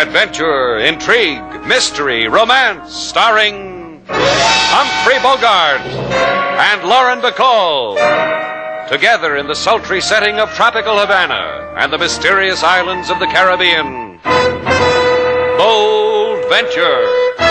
Adventure, intrigue, mystery, romance, starring Humphrey Bogart and Lauren Bacall. Together in the sultry setting of tropical Havana and the mysterious islands of the Caribbean. Bold Venture.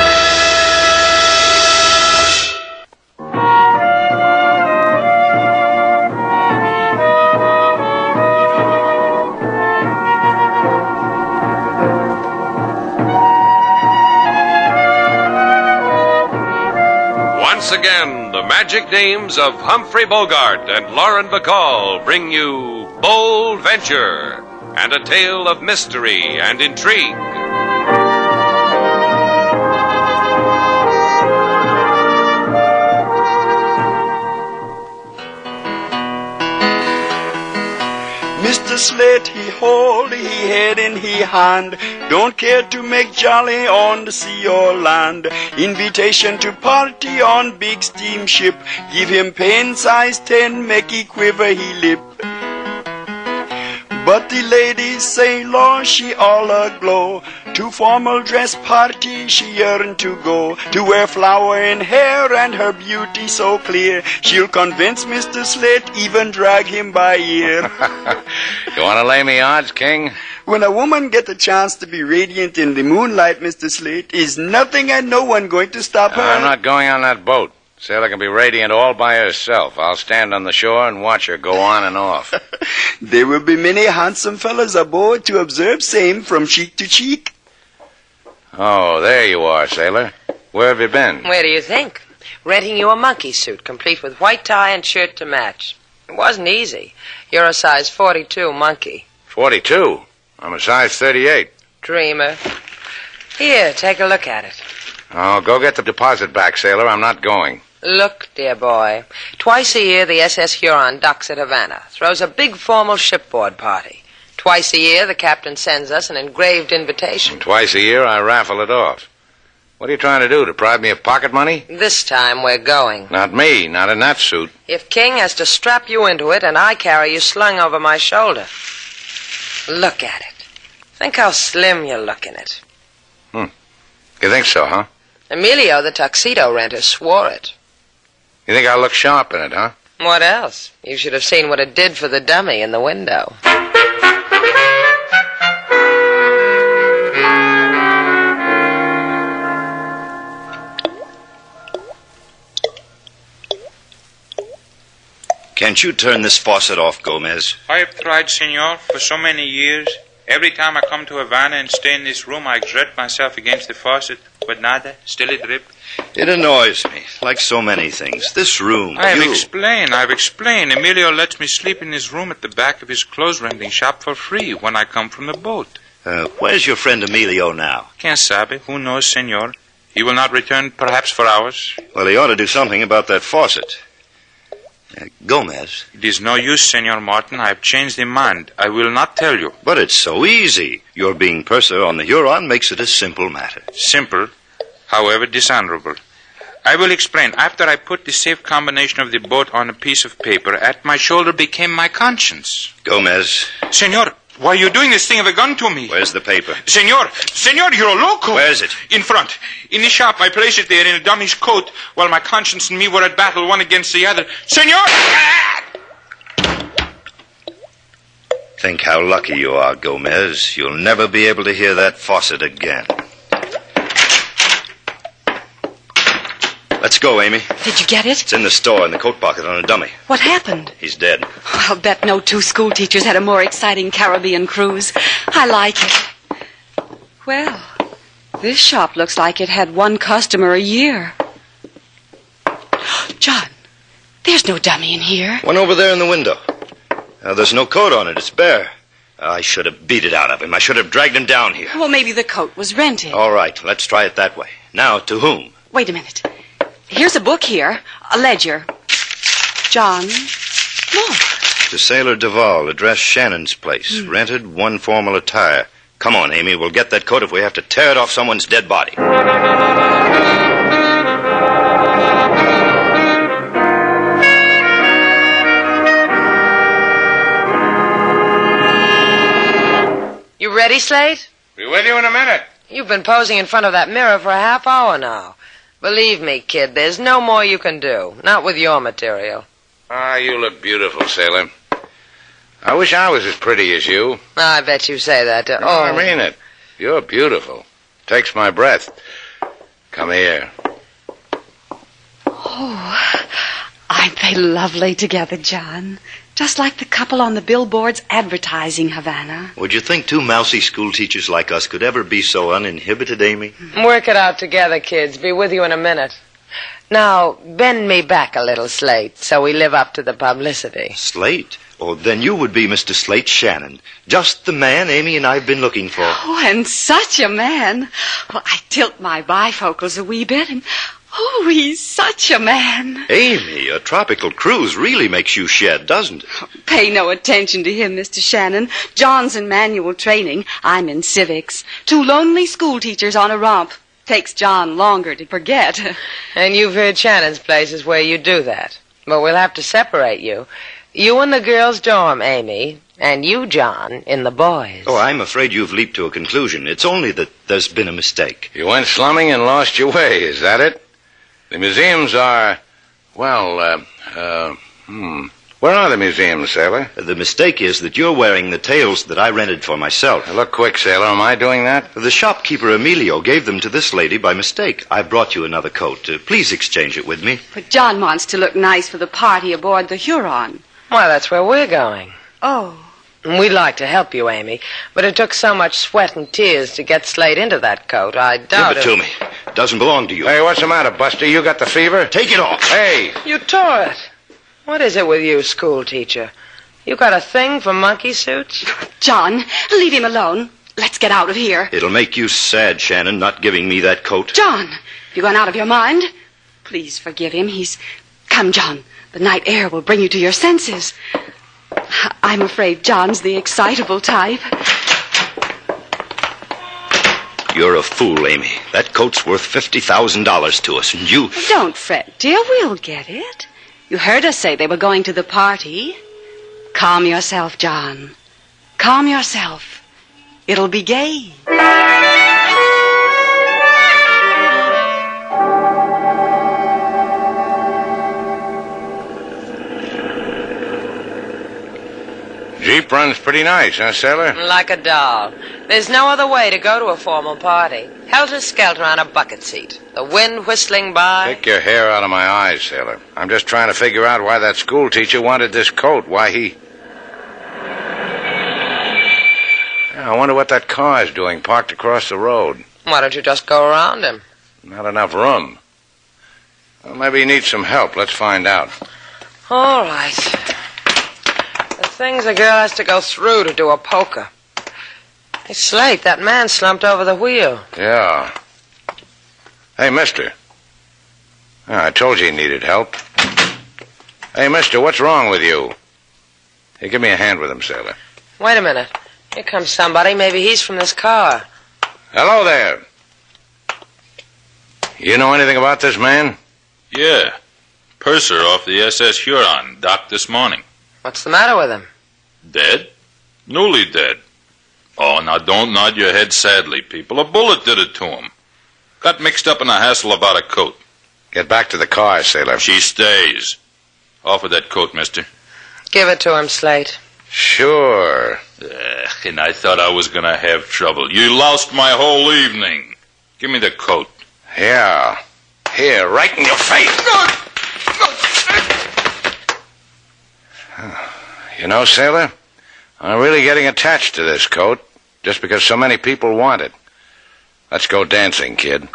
Once again, the magic names of Humphrey Bogart and Lauren Bacall bring you Bold Venture and a tale of mystery and intrigue. Mr. Slate, he hold, he head and he hand. Don't care to make jolly on the sea or land. Invitation to party on big steamship. Give him pen size 10, make he quiver he lip. But the ladies say, Lord, she all aglow. To formal dress party she yearn to go. To wear flower in hair and her beauty so clear. She'll convince Mr. Slate, even drag him by ear. You want to lay me odds, King? When a woman get a chance to be radiant in the moonlight, Mr. Slate, is nothing and no one going to stop her? I'm not going on that boat. Sailor can be radiant all by herself. I'll stand on the shore and watch her go on and off. There will be many handsome fellas aboard to observe same from cheek to cheek. Oh, there you are, Sailor. Where have you been? Where do you think? Renting you a monkey suit, complete with white tie and shirt to match. It wasn't easy. You're a size 42 monkey. 42? I'm a size 38. Dreamer. Here, take a look at it. Oh, go get the deposit back, Sailor. I'm not going. Look, dear boy. Twice a year, the SS Huron docks at Havana, throws a big formal shipboard party. Twice a year, the captain sends us an engraved invitation. And twice a year, I raffle it off. What are you trying to do, deprive me of pocket money? This time, we're going. Not me, not in that suit. If King has to strap you into it, and I carry you slung over my shoulder. Look at it. Think how slim you look in it. You think so, huh? Emilio, the tuxedo renter, swore it. You think I look sharp in it, huh? What else? You should have seen what it did for the dummy in the window. Can't you turn this faucet off, Gomez? I have tried, senor, for so many years. Every time I come to Havana and stay in this room, I exert myself against the faucet, but nada, still it drip. It annoys me, like so many things. This room, I've explained. Emilio lets me sleep in his room at the back of his clothes-renting shop for free when I come from the boat. Where's your friend Emilio now? Quien sabe? Who knows, senor? He will not return perhaps for hours. Well, he ought to do something about that faucet. Gomez. It is no use, Senor Martin. I have changed my mind. I will not tell you. But it's so easy. Your being purser on the Huron makes it a simple matter. Simple, however dishonorable. I will explain. After I put the safe combination of the boat on a piece of paper, at my shoulder became my conscience. Gomez. Senor, why are you doing this thing of a gun to me? Where's the paper? Senor, you're a loco. Where is it? In front. In the shop. I placed it there in a dummy's coat while my conscience and me were at battle one against the other. Senor! Think how lucky you are, Gomez. You'll never be able to hear that faucet again. Let's go, Amy. Did you get it? It's in the store in the coat pocket on a dummy. What happened? He's dead. I'll bet no two school teachers had a more exciting Caribbean cruise. I like it. Well, this shop looks like it had one customer a year. John, there's no dummy in here. One over there in the window. There's no coat on it. It's bare. I should have beat it out of him. I should have dragged him down here. Well, maybe the coat was rented. All right, let's try it that way. Now, to whom? Wait a minute. Here's a book here, a ledger. John, look. To Sailor Duval, address Shannon's place. Rented, one formal attire. Come on, Amy, we'll get that coat if we have to tear it off someone's dead body. You ready, Slate? Be with you in a minute. You've been posing in front of that mirror for a half hour now. Believe me, kid, there's no more you can do. Not with your material. Ah, you look beautiful, Sailor. I wish I was as pretty as you. I bet you say that. No, I mean it. You're beautiful. Takes my breath. Come here. Oh, aren't they lovely together, John? Just like the couple on the billboards advertising Havana. Would you think two mousy school teachers like us could ever be so uninhibited, Amy? Work it out together, kids. Be with you in a minute. Now, bend me back a little, Slate, so we live up to the publicity. Slate? Oh, then you would be Mr. Slate Shannon. Just the man Amy and I have been looking for. Oh, and such a man. Well, I tilt my bifocals a wee bit, and oh, he's such a man. Amy, a tropical cruise really makes you shed, doesn't it? Pay no attention to him, Mr. Shannon. John's in manual training. I'm in civics. Two lonely school teachers on a romp. Takes John longer to forget. And you've heard Shannon's places where you do that. But we'll have to separate you. You in the girls' dorm, Amy, and you, John, in the boys'. Oh, I'm afraid you've leaped to a conclusion. It's only that there's been a mistake. You went slumming and lost your way, is that it? The museums are, well, Where are the museums, Sailor? The mistake is that you're wearing the tails that I rented for myself. Look quick, Sailor. Am I doing that? The shopkeeper, Emilio, gave them to this lady by mistake. I brought you another coat. Please exchange it with me. But John wants to look nice for the party aboard the Huron. Well, that's where we're going. Oh. We'd like to help you, Amy, but it took so much sweat and tears to get Slate into that coat. I doubt Give it to me. It doesn't belong to you. Hey, what's the matter, Buster? You got the fever? Take it off. Hey! You tore it. What is it with you, school teacher? You got a thing for monkey suits? John, leave him alone. Let's get out of here. It'll make you sad, Shannon, not giving me that coat. John, you gone out of your mind? Please forgive him. Come, John. The night air will bring you to your senses. I'm afraid John's the excitable type. You're a fool, Amy. That coat's worth $50,000 to us, and you... Don't fret, dear. We'll get it. You heard us say they were going to the party. Calm yourself, John. Calm yourself. It'll be gay. Jeep runs pretty nice, huh, Sailor? Like a doll. There's no other way to go to a formal party. Helter-skelter on a bucket seat. The wind whistling by. Take your hair out of my eyes, Sailor. I'm just trying to figure out why that school teacher wanted this coat. Why he... Yeah, I wonder what that car is doing parked across the road. Why don't you just go around him? Not enough room. Well, maybe he needs some help. Let's find out. All right. The things a girl has to go through to do a polka. Hey, Slate, that man slumped over the wheel. Yeah. Hey, mister. I told you he needed help. Hey, mister, what's wrong with you? Hey, give me a hand with him, Sailor. Wait a minute. Here comes somebody. Maybe he's from this car. Hello there. You know anything about this man? Yeah. Purser off the SS Huron, docked this morning. What's the matter with him? Dead? Newly dead. Oh, now don't nod your head sadly, people. A bullet did it to him. Got mixed up in a hassle about a coat. Get back to the car, Sailor. She stays. Offer that coat, mister. Give it to him, Slate. Sure. And I thought I was going to have trouble. You lost my whole evening. Give me the coat. Yeah. Here, right in your face. You know, Sailor, I'm really getting attached to this coat just because so many people want it. Let's go dancing, kid.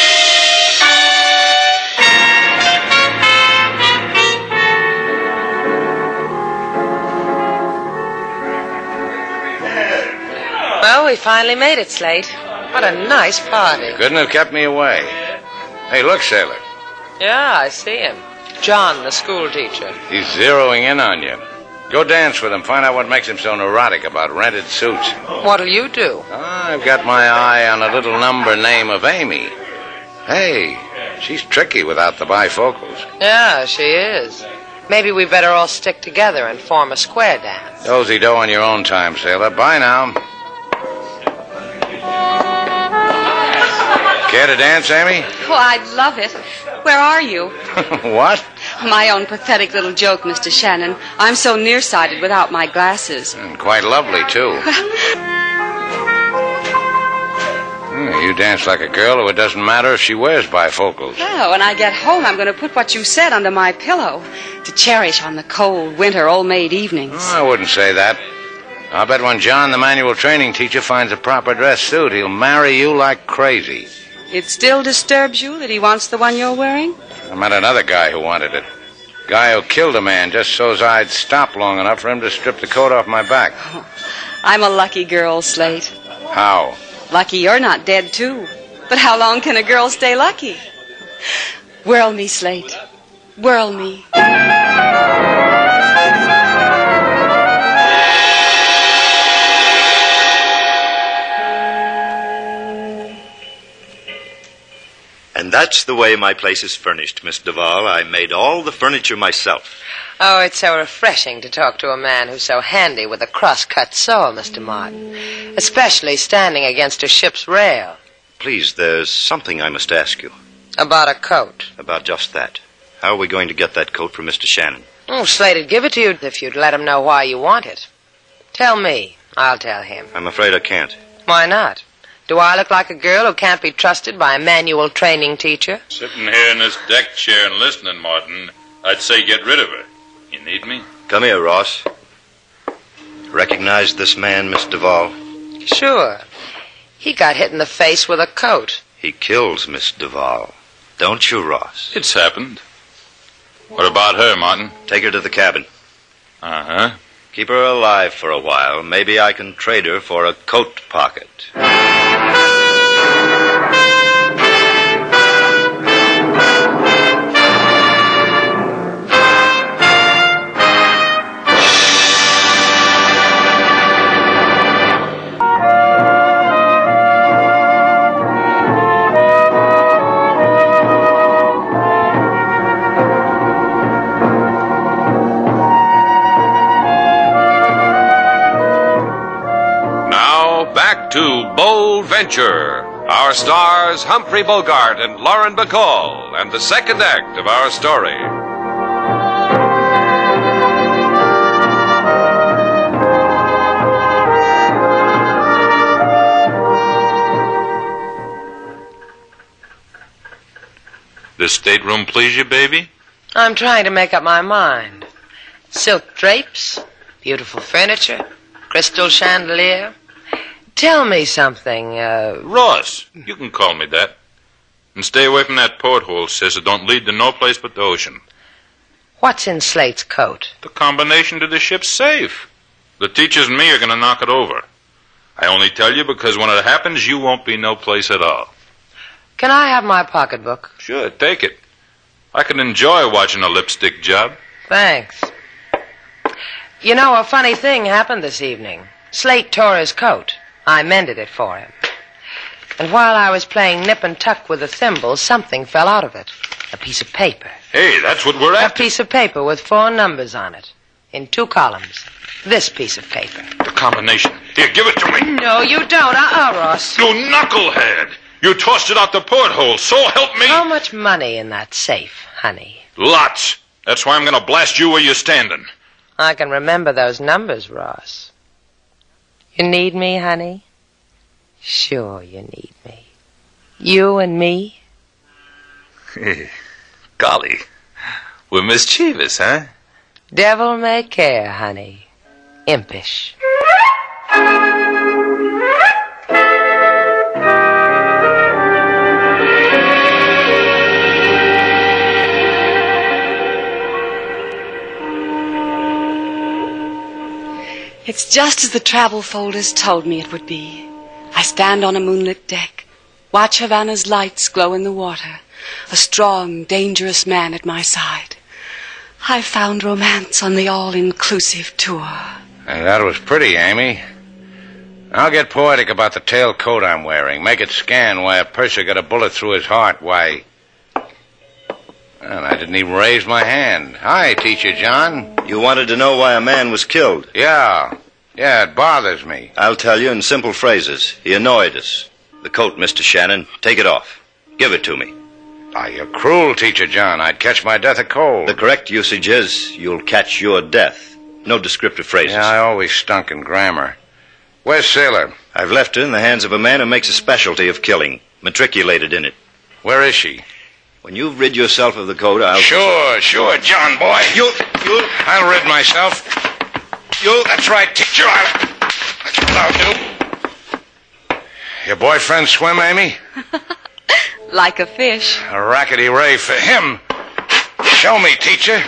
Well, we finally made it, Slate. What a nice party. Couldn't have kept me away. Hey, look, Sailor. Yeah, I see him. John, the school teacher. He's zeroing in on you. Go dance with him. Find out what makes him so neurotic about rented suits. What'll you do? I've got my eye on a little number name of Amy. Hey, she's tricky without the bifocals. Yeah, she is. Maybe we better all stick together and form a square dance. Dozy-do on your own time, Sailor. Bye now. Care to dance, Amy? Oh, I'd love it. Where are you? What? My own pathetic little joke, Mr. Shannon. I'm so nearsighted without my glasses. Quite lovely, too. You dance like a girl who it doesn't matter if she wears bifocals. Oh, when I get home, I'm going to put what you said under my pillow to cherish on the cold, winter, old-maid evenings. Oh, I wouldn't say that. I'll bet when John, the manual training teacher, finds a proper dress suit, he'll marry you like crazy. It still disturbs you that he wants the one you're wearing? I met another guy who wanted it. Guy who killed a man just so's I'd stop long enough for him to strip the coat off my back. Oh, I'm a lucky girl, Slate. How? Lucky you're not dead, too. But how long can a girl stay lucky? Whirl me, Slate. Whirl me. And that's the way my place is furnished, Miss Duval. I made all the furniture myself. Oh, it's so refreshing to talk to a man who's so handy with a cross-cut saw, Mr. Martin. Especially standing against a ship's rail. Please, there's something I must ask you. About a coat. About just that. How are we going to get that coat for Mr. Shannon? Oh, Slate'd give it to you if you'd let him know why you want it. Tell me. I'll tell him. I'm afraid I can't. Why not? Do I look like a girl who can't be trusted by a manual training teacher? Sitting here in this deck chair and listening, Martin, I'd say get rid of her. You need me? Come here, Ross. Recognize this man, Miss Duval? Sure. He got hit in the face with a coat. He kills Miss Duval. Don't you, Ross? It's happened. What about her, Martin? Take her to the cabin. Uh-huh. Keep her alive for a while. Maybe I can trade her for a coat pocket. To Bold Venture. Our stars Humphrey Bogart and Lauren Bacall, and the second act of our story. This stateroom please you, baby? I'm trying to make up my mind. Silk drapes, beautiful furniture, crystal chandelier. Tell me something, Ross, you can call me that. And stay away from that porthole, sis. It don't lead to no place but the ocean. What's in Slate's coat? The combination to the ship's safe. The teachers and me are going to knock it over. I only tell you because when it happens, you won't be no place at all. Can I have my pocketbook? Sure, take it. I can enjoy watching a lipstick job. Thanks. You know, a funny thing happened this evening. Slate tore his coat. I mended it for him. And while I was playing nip and tuck with the thimble, something fell out of it. A piece of paper. Hey, that's what we're A after. piece of paper with 4 numbers on it. In 2 columns. This piece of paper. The combination. Here, give it to me. No, you don't. Ross. You knucklehead. You tossed it out the porthole. So help me. How much money in that safe, honey? Lots. That's why I'm going to blast you where you're standing. I can remember those numbers, Ross. You need me, honey? Sure you need me. You and me? Hey, golly. We're mischievous, huh? Devil may care, honey. Impish. It's just as the travel folders told me it would be. I stand on a moonlit deck, watch Havana's lights glow in the water, a strong, dangerous man at my side. I found romance on the all-inclusive tour. And that was pretty, Amy. I'll get poetic about the tail coat I'm wearing. Make it scan why a purser got a bullet through his heart. Why... Well, I didn't even raise my hand. Hi, Teacher John. You wanted to know why a man was killed? Yeah, it bothers me. I'll tell you in simple phrases. He annoyed us. The coat, Mr. Shannon. Take it off. Give it to me. Ah, you're cruel, Teacher John. I'd catch my death of cold. The correct usage is, you'll catch your death. No descriptive phrases. Yeah, I always stunk in grammar. Where's Sailor? I've left her in the hands of a man who makes a specialty of killing, matriculated in it. Where is she? When you've rid yourself of the coat, I'll... Sure, John boy. I'll rid myself. That's right, Teacher. That's what I'll do. Your boyfriend swim, Amy? Like a fish. A rackety ray for him. Show me, Teacher.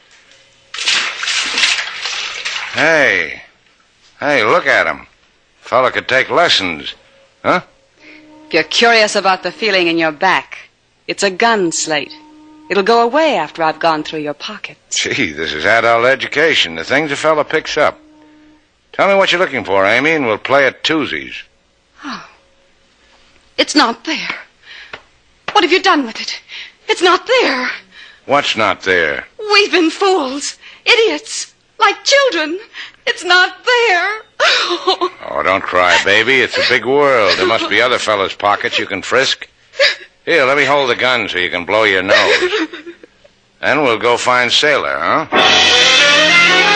Hey, look at him. Fella could take lessons. Huh? If you're curious about the feeling in your back, it's a gun, Slate. It'll go away after I've gone through your pockets. Gee, this is adult education. The things a fella picks up. Tell me what you're looking for, Amy, and we'll play at twosies. Oh. It's not there. What have you done with it? It's not there. What's not there? We've been fools. Idiots. Like children. It's not there. Oh, don't cry, baby. It's a big world. There must be other fellas' pockets you can frisk. Here, let me hold the gun so you can blow your nose. Then we'll go find Sailor, huh?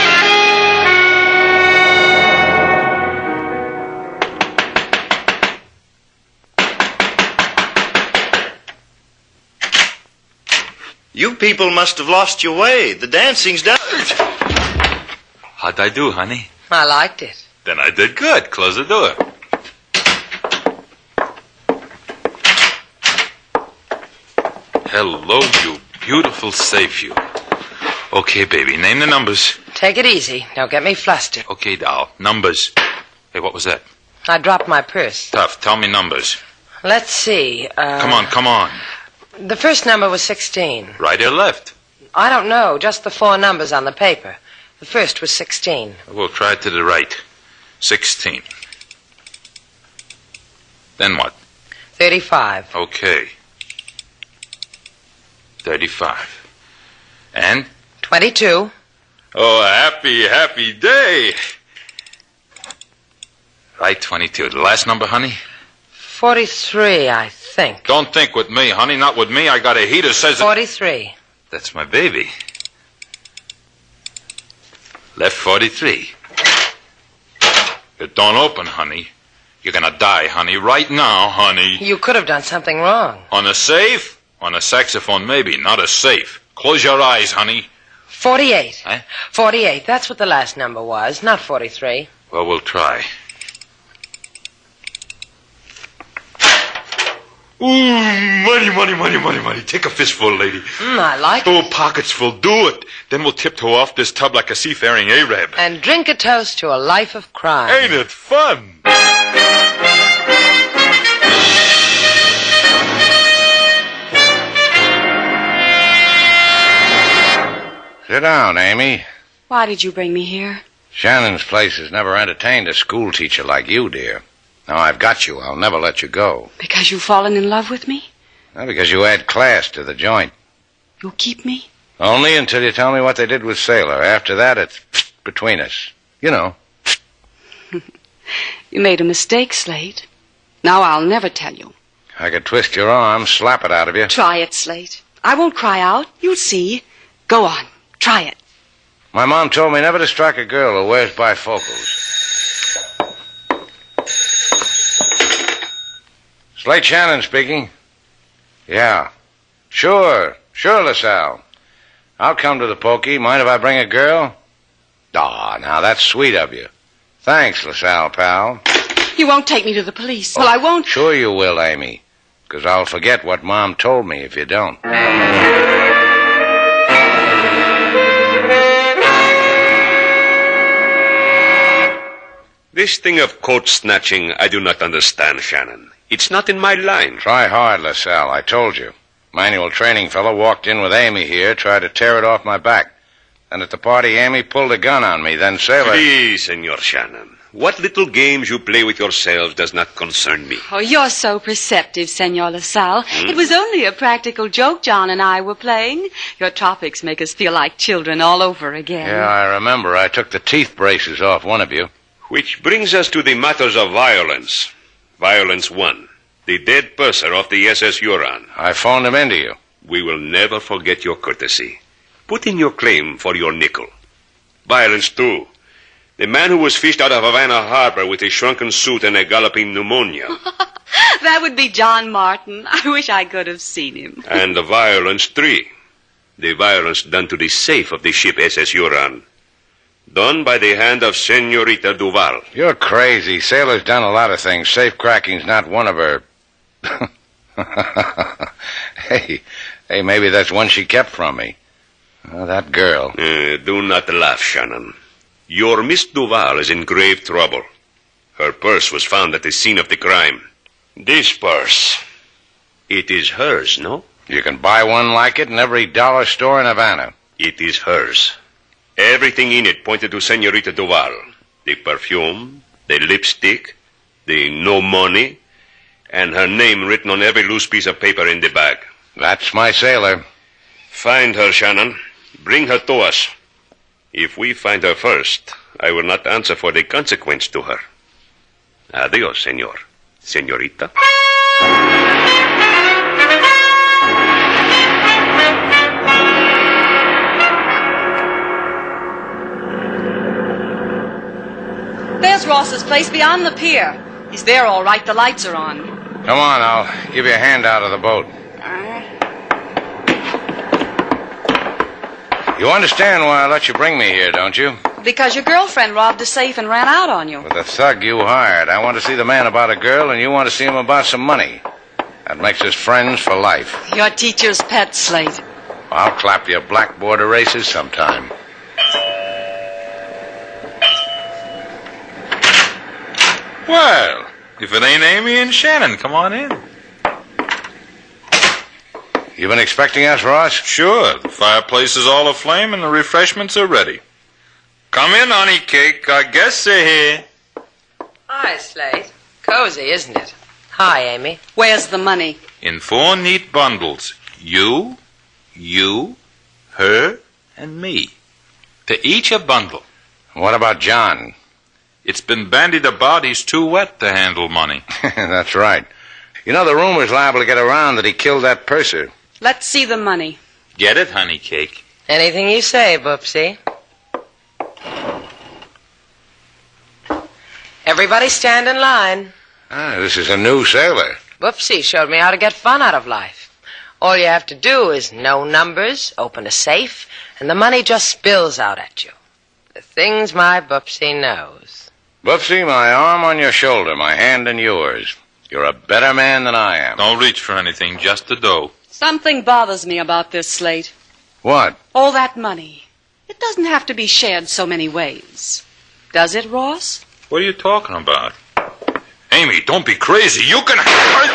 You people must have lost your way. The dancing's done. How'd I do, honey? I liked it. Then I did good. Close the door. Hello, you beautiful safe, you. Okay, baby, name the numbers. Take it easy. Don't get me flustered. Okay, doll, numbers. Hey, what was that? I dropped my purse. Tough, tell me numbers. Let's see. Come on. The first number was 16. Right or left? I don't know. Just the 4 numbers on the paper. The first was 16. We'll try to the right. 16. Then what? 35. Okay. 35. And? 22. Oh, happy day. Right, 22. The last number, honey? 43, I think. Don't think with me, honey. Not with me. I got a heater says... 43. That's my baby. Left 43. It don't open, honey. You're gonna die, honey. Right now, honey. You could have done something wrong. On a safe? On a saxophone, maybe. Not a safe. Close your eyes, honey. 48. Eh? 48. That's what the last number was, not 43. Well, we'll try. Ooh, money. Take a fistful, lady. I like Oh, it. pockets full. Do it. Then we'll tiptoe off this tub like a seafaring Arab. And drink a toast to a life of crime. Ain't it fun? Sit down, Amy. Why did you bring me here? Shannon's place has never entertained a school teacher like you, dear. Now I've got you. I'll never let you go. Because you've fallen in love with me? Not because you add class to the joint. You'll keep me? Only until you tell me what they did with Sailor. After that, it's between us. You know. You made a mistake, Slate. Now I'll never tell you. I could twist your arm, slap it out of you. Try it, Slate. I won't cry out. You'll see. Go on. Try it. My mom told me never to strike a girl who wears bifocals. Slate Shannon speaking. Yeah. Sure, LaSalle. I'll come to the pokey. Mind if I bring a girl? Aw, now that's sweet of you. Thanks, LaSalle, pal. You won't take me to the police. Well, I won't. Sure you will, Amy. Because I'll forget what Mom told me if you don't. This thing of coat snatching, I do not understand, Shannon. It's not in my line. Try hard, LaSalle. I told you. Manual training fellow walked in with Amy here, tried to tear it off my back. And at the party, Amy pulled a gun on me. Then Sailor... Please, Senor Shannon. What little games you play with yourselves does not concern me. Oh, you're so perceptive, Senor LaSalle. It was only a practical joke John and I were playing. Your topics make us feel like children all over again. Yeah, I remember. I took the teeth braces off one of you. Which brings us to the matters of violence. Violence 1. the dead purser of the SS Huron. I phoned him into you. We will never forget your courtesy. Put in your claim for your nickel. Violence, too. The man who was fished out of Havana Harbor with a shrunken suit and a galloping pneumonia. That would be John Martin. I wish I could have seen him. And the violence, 3. The violence done to the safe of the ship SS Huron. Done by the hand of Senorita Duval. You're crazy. Sailor's done a lot of things. Safe cracking's not one of her... Hey, maybe that's one she kept from me. Oh, that girl. Do not laugh, Shannon. Your Miss Duval is in grave trouble. Her purse was found at the scene of the crime. This purse. It is hers, no? You can buy one like it in every dollar store in Havana. It is hers. Everything in it pointed to Senorita Duval. The perfume, the lipstick, the no money, and her name written on every loose piece of paper in the bag. That's my sailor. Find her, Shannon. Bring her to us. If we find her first, I will not answer for the consequence to her. Adios, senor. Senorita. There's Ross's place beyond the pier. He's there all right. The lights are on. Come on, I'll give you a hand out of the boat. You understand why I let you bring me here, don't you? Because your girlfriend robbed a safe and ran out on you. With the thug you hired. I want to see the man about a girl, and you want to see him about some money. That makes us friends for life. Your teacher's pet, Slate. I'll clap you blackboard erasers sometime. Well, if it ain't Amy and Shannon, come on in. You been expecting us, Ross? Sure. The fireplace is all aflame and the refreshments are ready. Come in, honey cake. I guess they're here. Hi, Slate. Cozy, isn't it? Hi, Amy. Where's the money? In 4 neat bundles. You, her, and me. To each a bundle. What about John? It's been bandied about he's too wet to handle money. That's right. You know, the rumor's liable to get around that he killed that purser. Let's see the money. Get it, honey cake? Anything you say, Boopsie. Everybody stand in line. This is a new sailor. Boopsie showed me how to get fun out of life. All you have to do is know numbers, open a safe, and the money just spills out at you. The things my Boopsie knows. Boopsie, my arm on your shoulder, my hand in yours. You're a better man than I am. Don't reach for anything, just the dough. Something bothers me about this, Slate. What? All that money. It doesn't have to be shared so many ways. Does it, Ross? What are you talking about? Amy, don't be crazy. You can...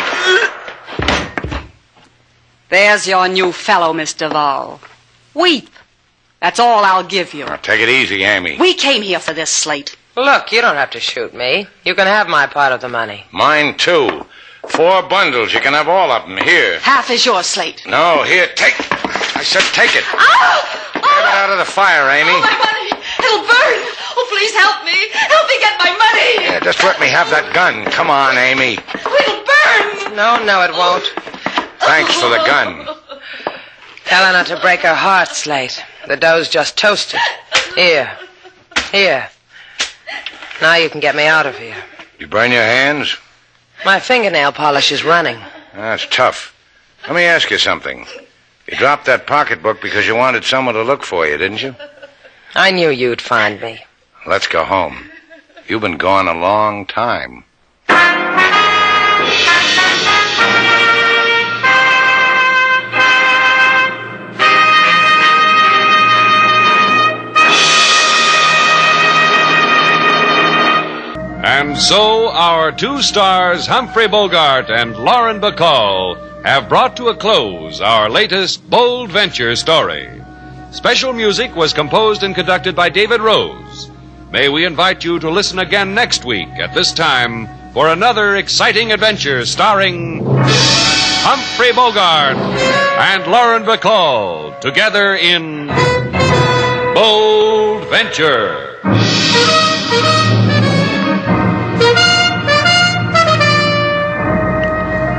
There's your new fellow, Miss Duval. Weep. That's all I'll give you. Now, take it easy, Amy. We came here for this, Slate. Look, you don't have to shoot me. You can have my part of the money. Mine, too. 4 bundles. You can have all of them. Here. Half is yours, Slate. No, here, take. I said take it. Oh! Get it out of the fire, Amy. Oh, my money. It'll burn. Oh, please help me. Help me get my money. Yeah, just let me have that gun. Come on, Amy. It'll burn. No, it won't. Thanks for the gun. Tell her not to break her heart, Slate. The dough's just toasted. Here. Now you can get me out of here. You burn your hands? My fingernail polish is running. That's tough. Let me ask you something. You dropped that pocketbook because you wanted someone to look for you, didn't you? I knew you'd find me. Let's go home. You've been gone a long time. And so our 2 stars, Humphrey Bogart and Lauren Bacall, have brought to a close our latest bold venture story. Special music was composed and conducted by David Rose. May we invite you to listen again next week at this time for another exciting adventure starring Humphrey Bogart and Lauren Bacall together in Bold Venture.